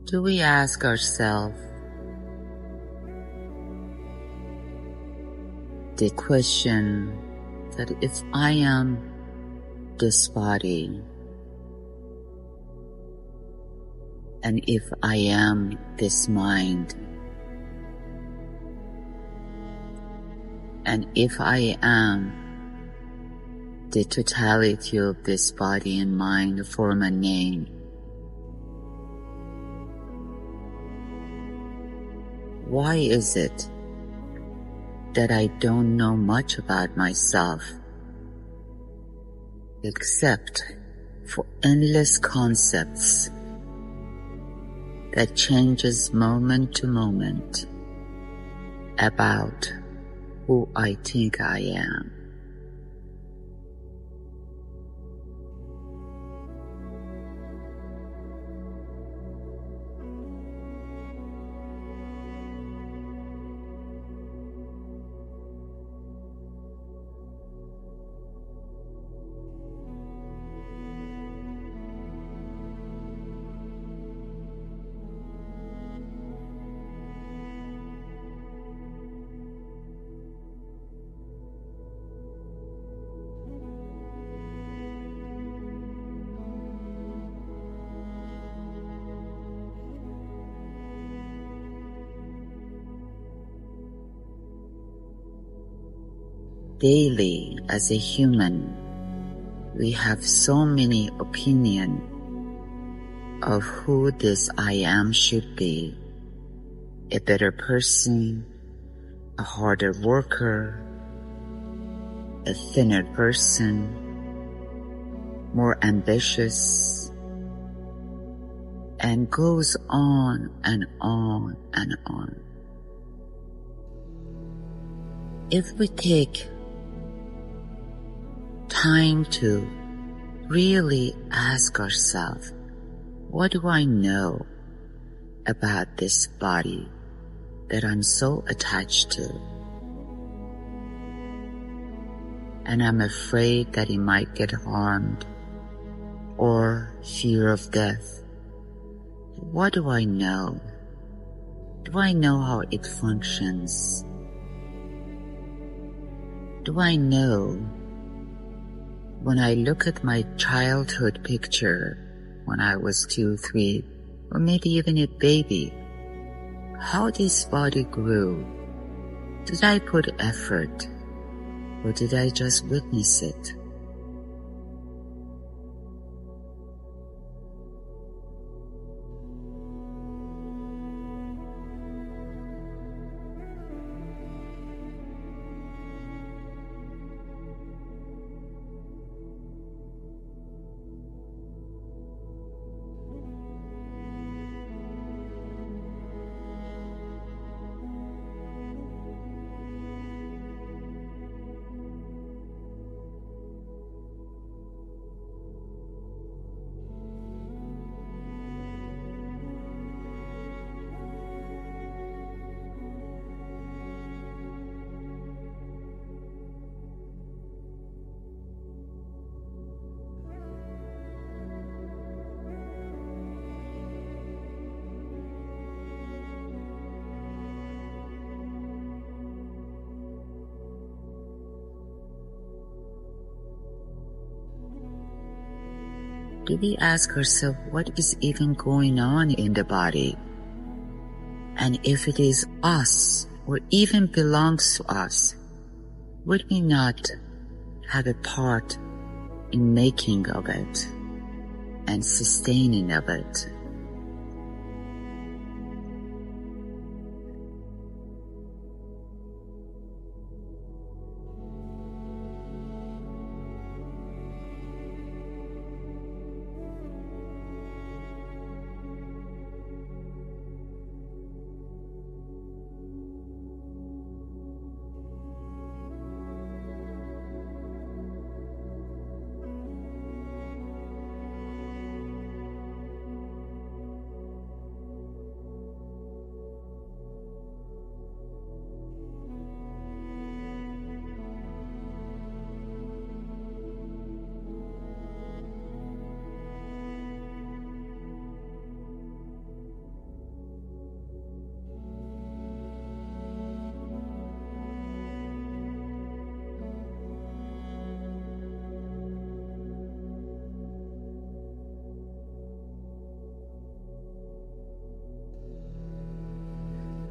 Do we ask ourselves the question that if I am this body, and if I am this mind, and if I am the totality of this body and mind, form and name, why is it that I don't know much about myself except for endless concepts that changes moment to moment about who I think I am? Daily, as a human, we have so many opinions of who this I am should be: a better person, a harder worker, a thinner person, more ambitious, and goes on and on and on. If we take time to really ask ourselves, what do I know about this body that I'm so attached to? And I'm afraid that it might get harmed, or fear of death. What do I know? Do I know how it functions? Do I know when I look at my childhood picture when I was 2, 3, or maybe even a baby, how this body grew? Did I put effort, or did I just witness it? Do we ask ourselves what is even going on in the body? And if it is us, or even belongs to us, would we not have a part in making of it and sustaining of it?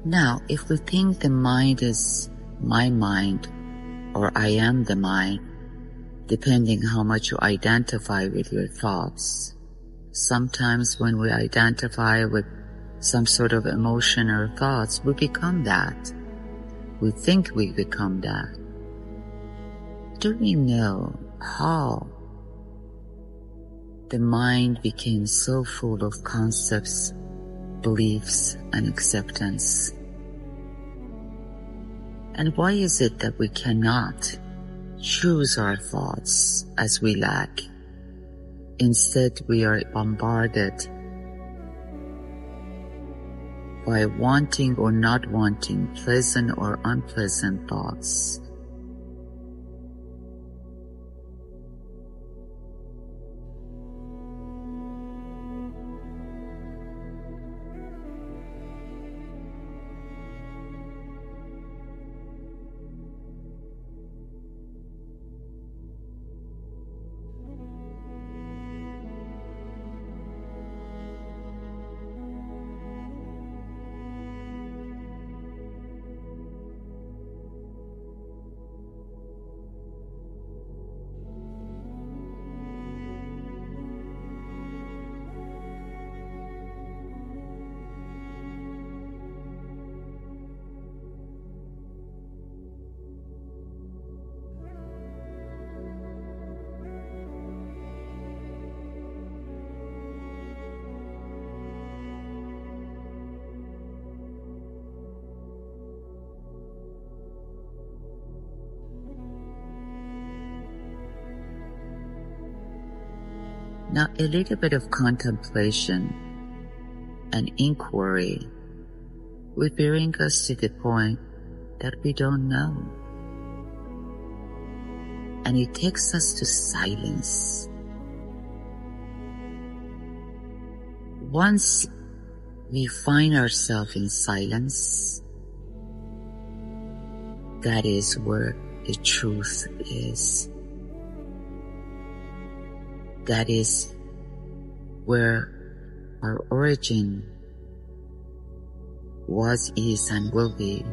Now, if we think the mind is my mind, or I am the mind, depending how much you identify with your thoughts, sometimes when we identify with some sort of emotion or thoughts, we become that. We think we become that. Do we know how the mind became so full of concepts, beliefs, and acceptance? And why is it that we cannot choose our thoughts as we lack? Instead, we are bombarded by wanting or not wanting, pleasant or unpleasant thoughts. Now, a little bit of contemplation and inquiry will bring us to the point that we don't know. And it takes us to silence. Once we find ourselves in silence, that is where the truth is. That is where our origin was, is, and will be.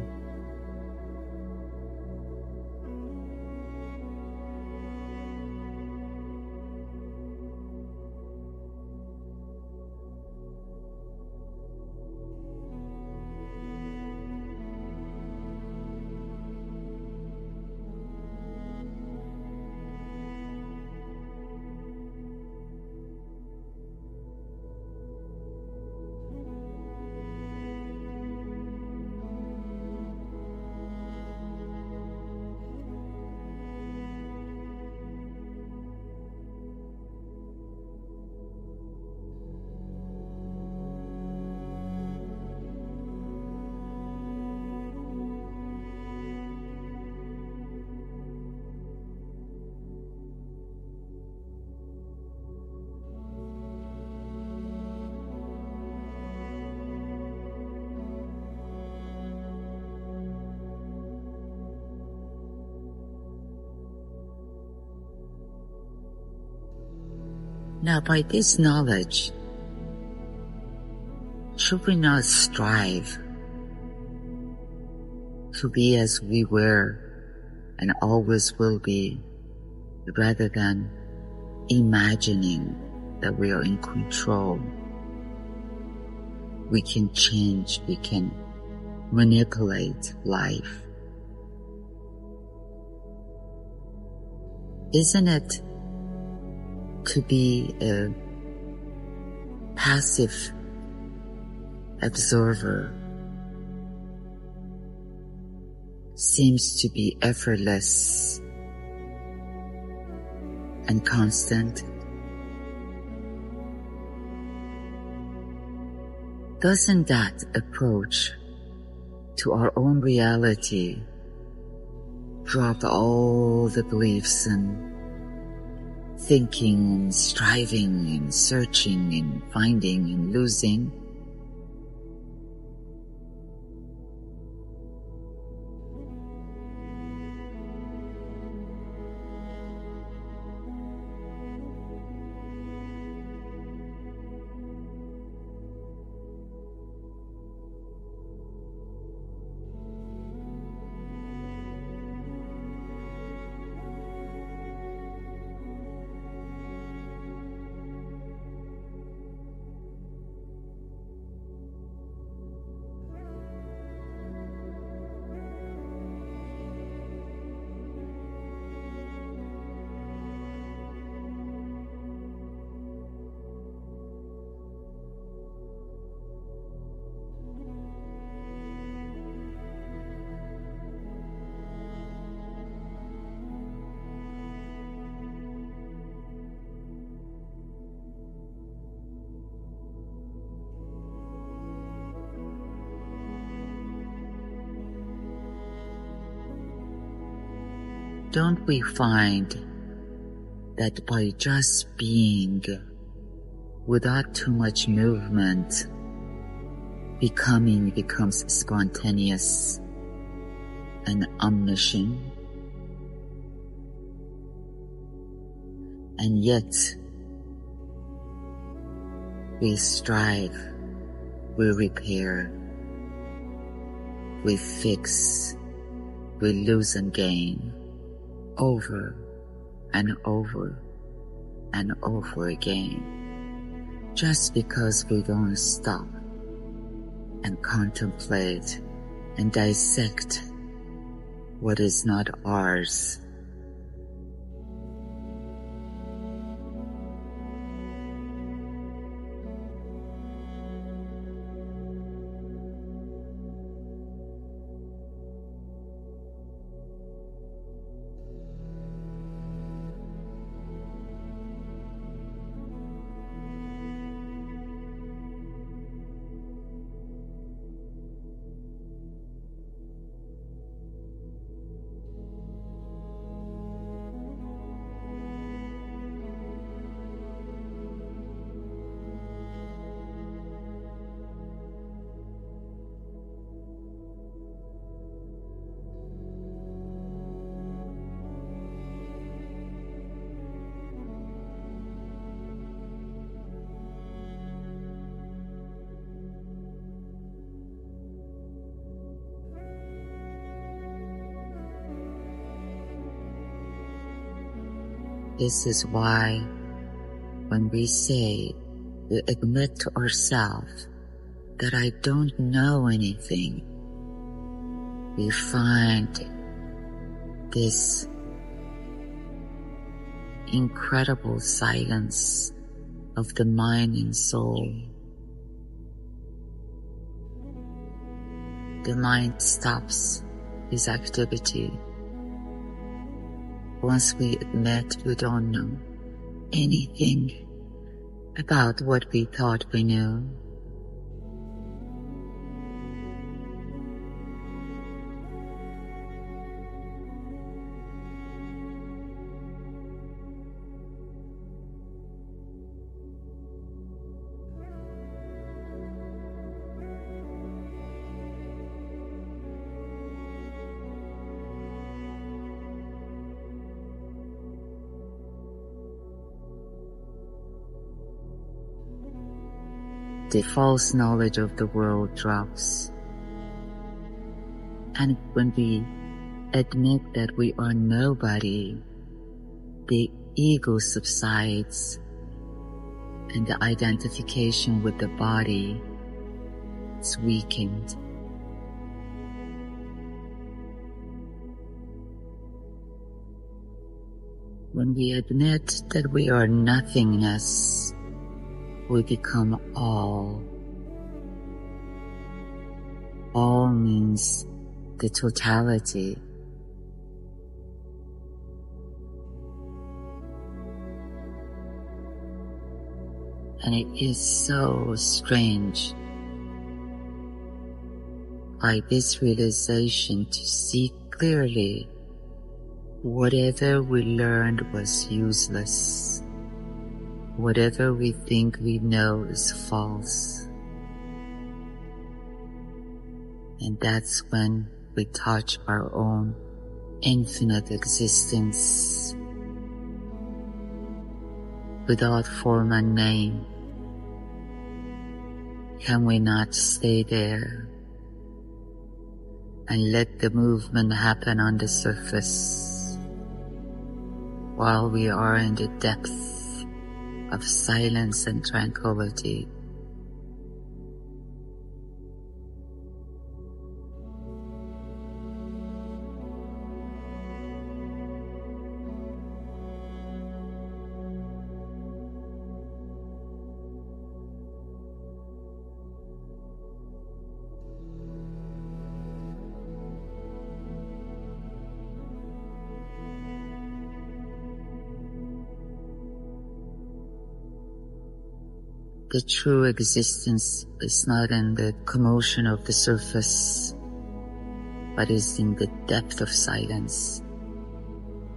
Now, by this knowledge, should we not strive to be as we were and always will be, rather than imagining that we are in control? We can change, we can manipulate life. Isn't it to be a passive observer seems to be effortless and constant? Doesn't that approach to our own reality drop all the beliefs and thinking and striving and searching and finding and losing? don't we find that by just being, without too much movement, becoming becomes spontaneous and omniscient? And yet, we strive, we repair, we fix, we lose and gain, over and over and over again, just because we don't stop and contemplate and dissect what is not ours. This is why when we say, we admit to ourselves that I don't know anything, we find this incredible silence of the mind and soul. The mind stops its activity. Once we admit we don't know anything about what we thought we knew, the false knowledge of the world drops. And when we admit that we are nobody, the ego subsides and the identification with the body is weakened. When we admit that we are nothingness, we become all. All means the totality. And it is so strange by this realization to see clearly whatever we learned was useless. Whatever we think we know is false. And that's when we touch our own infinite existence without form and name. Can we not stay there and let the movement happen on the surface while we are in the depth of silence and tranquility? The true existence is not in the commotion of the surface, but is in the depth of silence.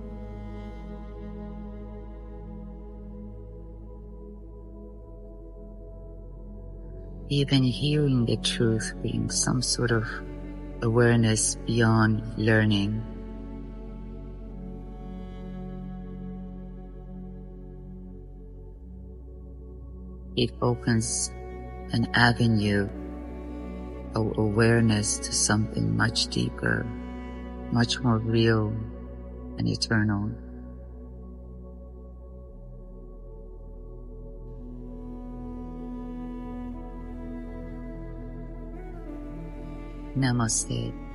even hearing the truth brings some sort of awareness beyond learning. It opens an avenue of awareness to something much deeper, much more real and eternal. Namaste.